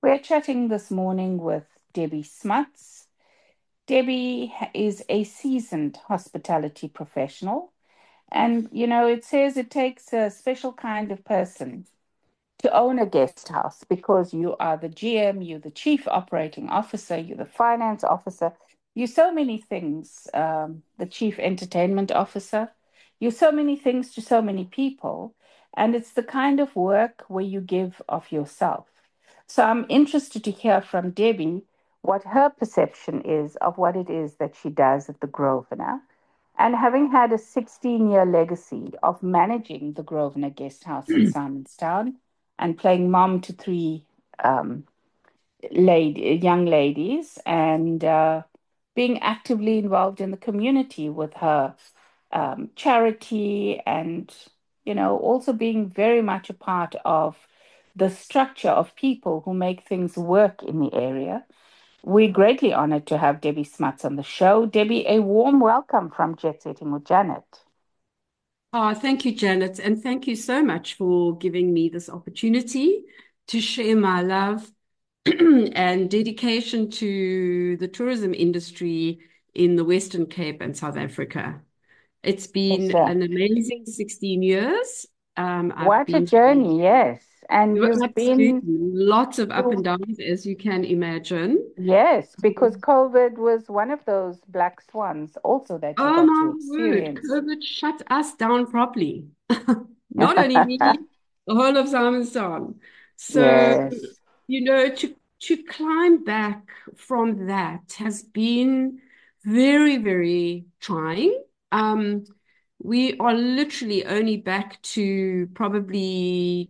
We're chatting this morning with Debbie Smuts. Debbie is a seasoned hospitality professional, and it says it takes a special kind of person to own a guest house because you are the GM, you're the chief operating officer, you're the finance officer, you're so many things, the chief entertainment officer. You're so many things to so many people, and it's the kind of work where you give of yourself. So I'm interested to hear from Debbie what her perception is of what it is that she does at the Grosvenor. And having had a 16-year legacy of managing the Grosvenor Guest House in Simonstown and playing mom to three um, young ladies and being actively involved in the community with her charity and, also being very much a part of the structure of people who make things work in the area. We're greatly honored to have Debbie Smuts on the show. Debbie, a warm welcome from Jet Setting with Janet. Oh, thank you, Janet, and thank you so much for giving me this opportunity to share my love and dedication to the tourism industry in the Western Cape and South Africa. It's Yes, been sir. an amazing 16 years. I've What a been journey, yes. And through you've absolutely been lots of up and through, downs, as you can imagine. yes, because COVID was one of those black swans also that you Oh got to my word, experience. COVID shut us down properly. Not only me, the whole of Simonstown. So, Yes. to climb back from that has been very, very trying. Um, we are literally only back to probably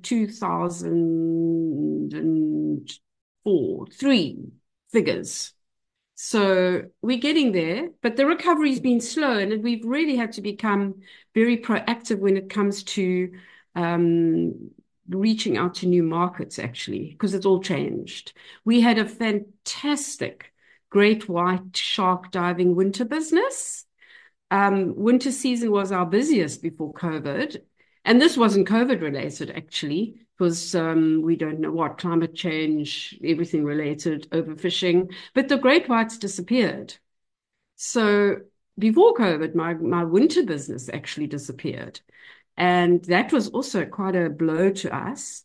2004, three figures. So we're getting there, but the recovery's been slow, and we've really had to become very proactive when it comes to reaching out to new markets, actually, because it's all changed. We had a fantastic great white shark diving winter business. Winter season was our busiest before COVID. And this wasn't COVID related, actually, because we don't know what, climate change, everything related, overfishing. But the great whites disappeared. So before COVID, my winter business actually disappeared. And that was also quite a blow to us.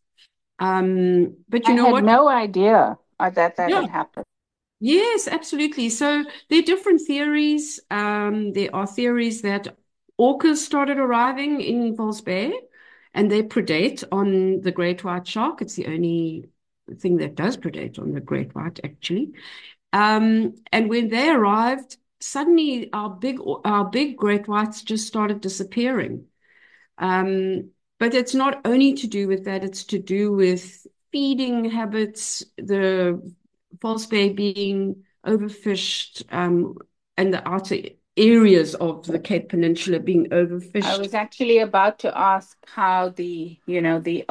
But you I know had what? no idea that Yeah, had happened. yes, absolutely. So there are different theories. There are theories that orcas started arriving in False Bay and they predate on the great white shark. It's the only thing that does predate on the great white, actually. And when they arrived, suddenly our big great whites just started disappearing. Um, but it's not only to do with that, it's to do with feeding habits, the False Bay being overfished, and the outer areas of the Cape Peninsula being I overfished. was actually about to ask how the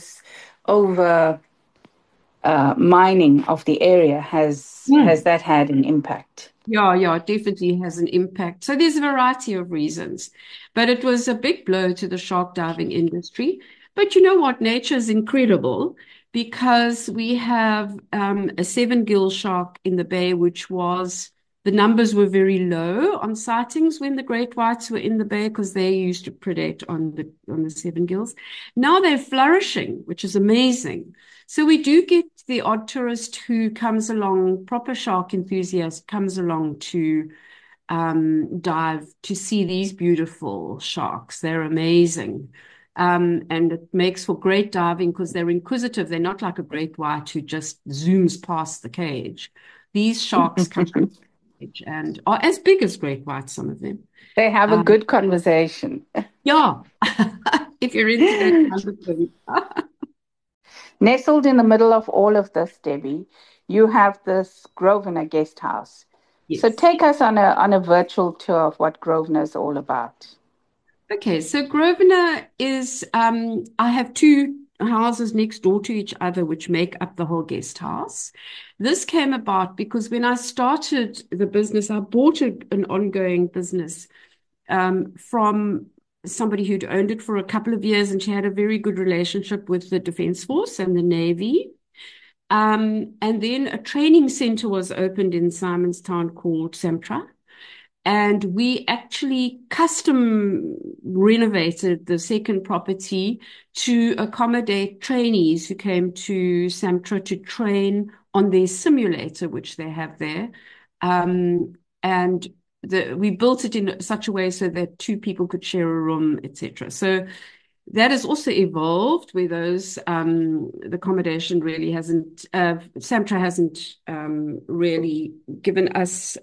over mining of the area has Mm. that had an impact? Yeah, yeah, it definitely has an impact. So there's a variety of reasons, but it was a big blow to the shark diving industry. But you know what? Nature is incredible because we have a seven gill shark in the bay, which was the numbers were very low on sightings when the great whites were in the bay because they used to predate on the seven gills. Now they're flourishing, which is amazing. So we do get the odd tourist who comes along, proper shark enthusiast, comes along to dive to see these beautiful sharks. They're amazing. And it makes for great diving because they're inquisitive. They're not like a great white who just zooms past the cage. These sharks come to the cage and are as big as great whites, some of them. They have a Um, good conversation. yeah, if you're into that kind of thing. Nestled in the middle of all of this, Debbie, you have this Grosvenor guest house. So Yes. take us on a virtual tour of what Grosvenor is all about. Okay, so Grosvenor is, I have two houses next door to each other, which make up the whole guest house. This came about because when I started the business, I bought an ongoing business from somebody who'd owned it for a couple of years, and she had a very good relationship with the Defence Force and the Navy. And then a training center was opened in Simonstown called Samtra. And we actually custom renovated the second property to accommodate trainees who came to Samtra to train on their simulator, which they have there. And we built it in such a way so that two people could share a room, etc. So that has also evolved where the accommodation really hasn't, Samtra hasn't really given us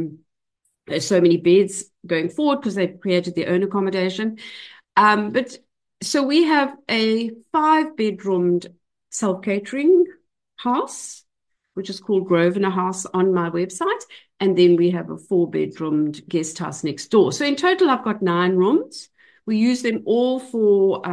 so many beds going forward because they've created their own accommodation. But so we have a 5-bedroomed self-catering house, which is called Grosvenor House on my website. And then we have a 4-bedroomed guest house next door. So in total, I've got 9 rooms. We use them all for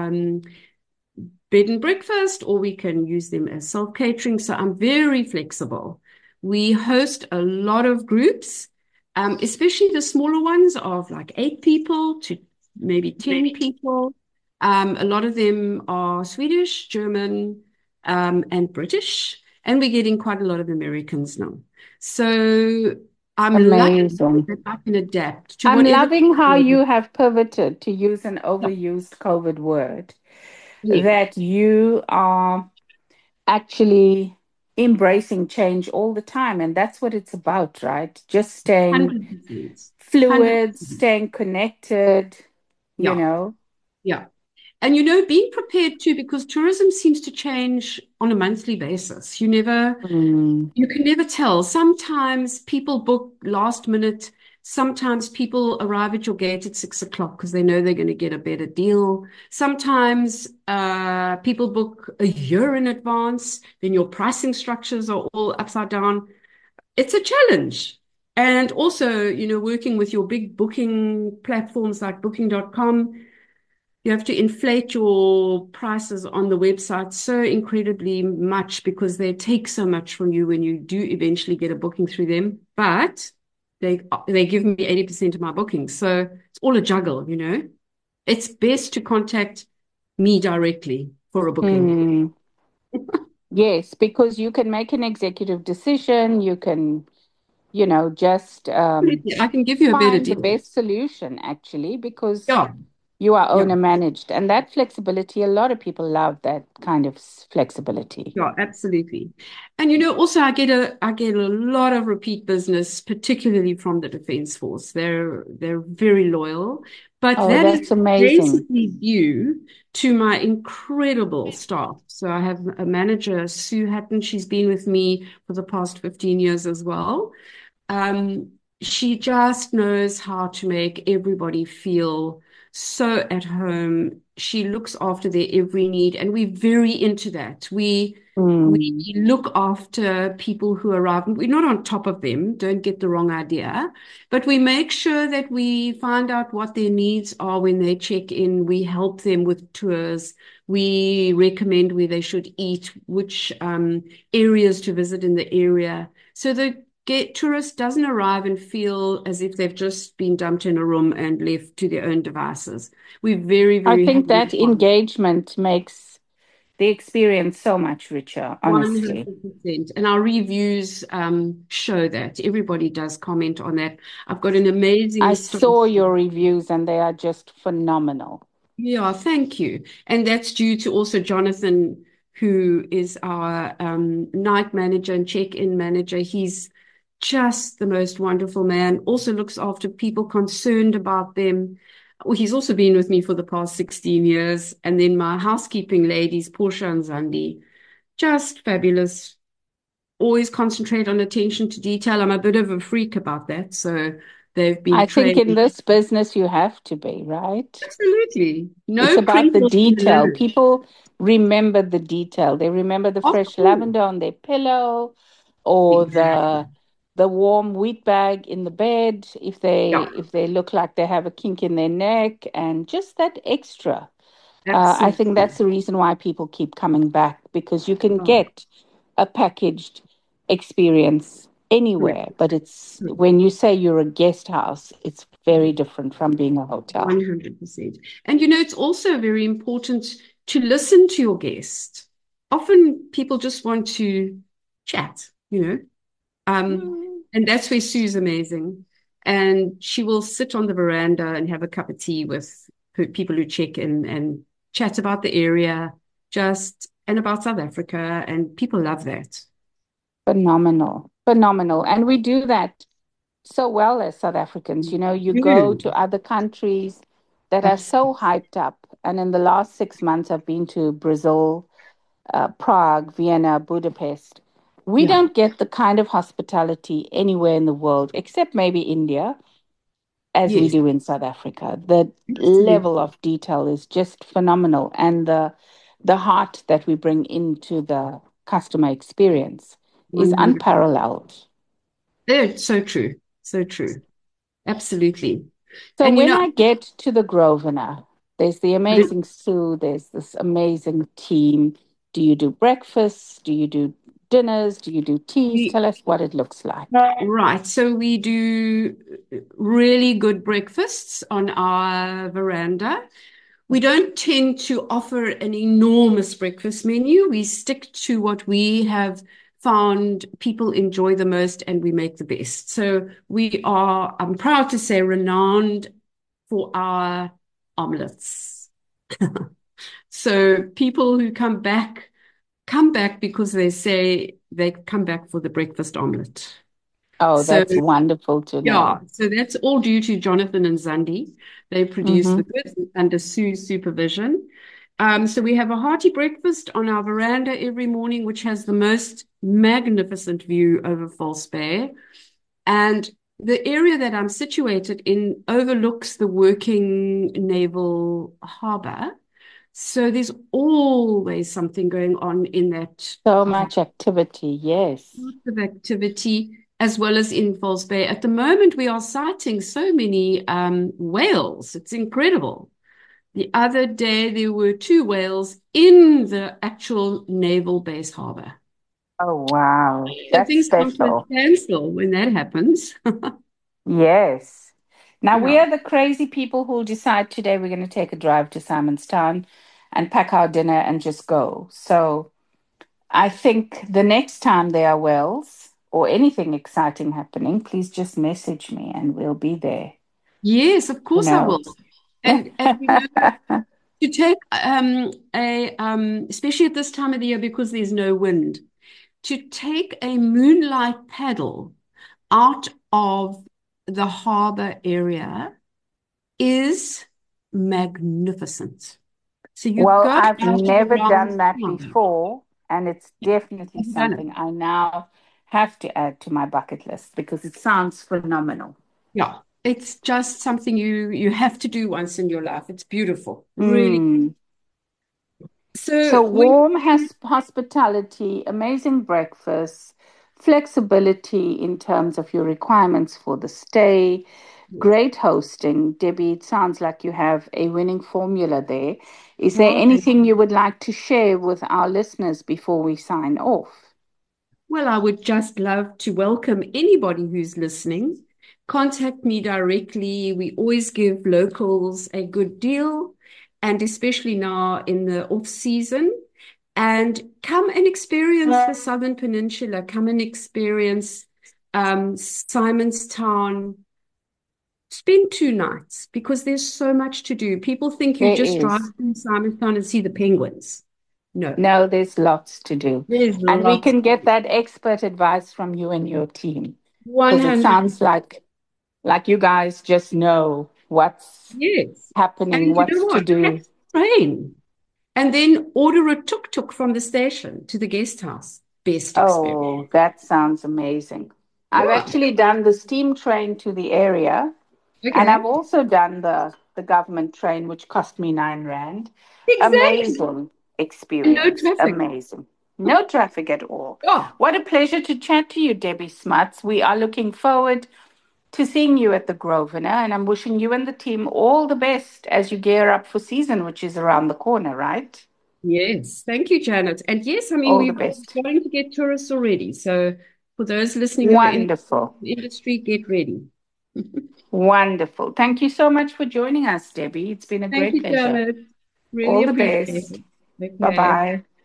bed and breakfast, or we can use them as self-catering. So I'm very flexible. We host a lot of groups, especially the smaller ones of like 8 people to maybe 10 people. A lot of them are Swedish, German, and British. And we're getting quite a lot of Americans now. So I'm lucky Amazing. that I can adapt to I'm whatever. loving how you have pivoted, to use an overused COVID word, Yes, that you are actually embracing change all the time. And that's what it's about, right? Just staying 100%. fluid, 100%. staying connected, you Yeah, know. yeah. And being prepared too, because tourism seems to change on a monthly basis. Mm, You can never tell. Sometimes people book last minute. Sometimes people arrive at your gate at 6 o'clock because they know they're going to get a better deal. Sometimes people book a year in advance. Then your pricing structures are all upside down. It's a challenge. And also, working with your big booking platforms like Booking.com, you have to inflate your prices on the website so incredibly much because they take so much from you when you do eventually get a booking through them. But they give me 80% of my bookings. So it's all a juggle. It's best to contact me directly for a booking. mm. Yes, because you can make an executive decision. You can, just I can give you a better find the deal. best solution actually, because Yeah, you are yeah. owner managed. And that flexibility, a lot of people love that kind of flexibility. Yeah, absolutely. And also I get a lot of repeat business, particularly from the Defence Force. They're very loyal, but Oh, that is that's amazing. basically due to my incredible staff. So I have a manager, Sue Hatton. She's been with me for the past 15 years as well. Um, she just knows how to make everybody feel so at home. She looks after their every need, and we're very into that. We Mm. look after people who arrive. We're not on top of them, don't get the wrong idea, but we make sure that we find out what their needs are when they check in. We help them with tours. We recommend where they should eat, which areas to visit in the area. So the tourist doesn't arrive and feel as if they've just been dumped in a room and left to their own devices. We're very, I very think heavily that on engagement makes the experience so much richer, honestly. 100%. And our reviews show that. Everybody does comment on that. I've got an I amazing staff. saw your reviews and they are just phenomenal. Yeah, thank you. And that's due to also Jonathan, who is our night manager and check-in manager. He's just the most wonderful man, also looks after people, concerned about them. Well, he's also been with me for the past 16 years. And then my housekeeping ladies, Portia and Zandi, just fabulous. Always concentrate on attention to detail. I'm a bit of a freak about that. So they've been I think in trained. this business you have to be, right? Absolutely. It's No about the crinkles in the detail. nose. People remember the detail. They remember the Of fresh course. lavender on their pillow, or Exactly. the warm wheat bag in the bed if they Yeah, if they look like they have a kink in their neck, and just that extra. I think absolutely. that's the reason why people keep coming back, because you can Yeah, get a packaged experience correct. anywhere, but it's Correct. when you say you're a guest house, it's very different from being a hotel. 100%. And it's also very important to listen to your guest. Often people just want to chat, you know. Mm. And that's where Sue's amazing. And she will sit on the veranda and have a cup of tea with people who check in and chat about the area, just and about South Africa. And people love that. Phenomenal, phenomenal. And we do that so well as South Africans. You know, you go Do. to other countries that are so Absolutely. hyped up. And in the last 6 months, I've been to Brazil, Prague, Vienna, Budapest. We Yeah, don't get the kind of hospitality anywhere in the world, except maybe India, as we yes, do in South Africa. The level absolutely. of detail is just phenomenal, and the heart that we bring into the customer experience is 100%. unparalleled. It's so true. So true. Absolutely. So And when I get to the Grosvenor, there's the but amazing Sue, there's this amazing team. Do you do breakfast? Do you do dinners? Do you do teas? we Tell us what it looks like. right. So we do really good breakfasts on our veranda. We don't tend to offer an enormous breakfast menu. We stick to what we have found people enjoy the most and we make the best. So we are, I'm proud to say, renowned for our omelets. So people who come back because they say they come back for the breakfast omelet. Oh, So that's wonderful to yeah, know. so that's all due to Jonathan and Zandi. They produce Mm-hmm. the goods under Sue's supervision. So we have a hearty breakfast on our veranda every morning, which has the most magnificent view over False Bay. And the area that I'm situated in overlooks the working naval harbor. So there's always something going on in that So harbor. much activity, yes. Lots of activity as well as in False Bay. At the moment, we are sighting so many whales. It's incredible. The other day, there were two whales in the actual naval base harbor. Oh, wow. So That's things come to a special. standstill when that happens. Yes. Now, we Yeah. are the crazy people who decide today we're going to take a drive to Simonstown and pack our dinner and just go. So I think the next time there are wells or anything exciting happening, please just message me and we'll be there, Yes, of you course I know. will. And you know, to take a especially at this time of the year because there's no wind, to take a moonlight paddle out of the harbor area is magnificent. So you Well, go I've out of never around done that harbor. before, and it's definitely Have you done it? something I now have to add to my bucket list because it sounds phenomenal. Yeah. It's just something you have to do once in your life. It's beautiful. Really. Mm. So So when warm has hospitality, amazing breakfast, flexibility in terms of your requirements for the stay, great hosting. Debbie, it sounds like you have a winning formula there. Is there oh, thank anything you. you would like to share with our listeners before we sign off? Well, I would just love to welcome anybody who's listening. Contact me directly. We always give locals a good deal, and especially now in the off season. And come and experience the Southern Peninsula. Come and experience Simonstown. Spend 2 nights because there's so much to do. People think you There just drive is. through Simonstown and see the penguins. No, No, there's lots to do. there's And we lots can to get do. that expert advice from you and your team because it sounds 100%. like you guys just know what's Yes. happening, And you know what's to what? Catch do. the train and then order a tuk-tuk from the station to the guest house. Best experience. Oh, that sounds amazing. I've Yeah. actually done the steam train to the area, and I've Okay. also done the government train, which cost me 9 rand. Exactly. Amazing And no experience. traffic. Amazing. No traffic at all. Yeah. What a pleasure to chat to you, Debbie Smuts. We are looking forward to seeing you at the Grosvenor, and I'm wishing you and the team all the best as you gear up for season, which is around the corner, right? Yes. Thank you, Janet. And yes, I mean, All the we're best. starting to get tourists already. So for those listening who are in Wonderful. the industry, get ready. Wonderful. Thank you so much for joining us, Debbie. It's been a Thank great you, pleasure. Janet. Really All the appreciate best. it. Bye Okay. bye.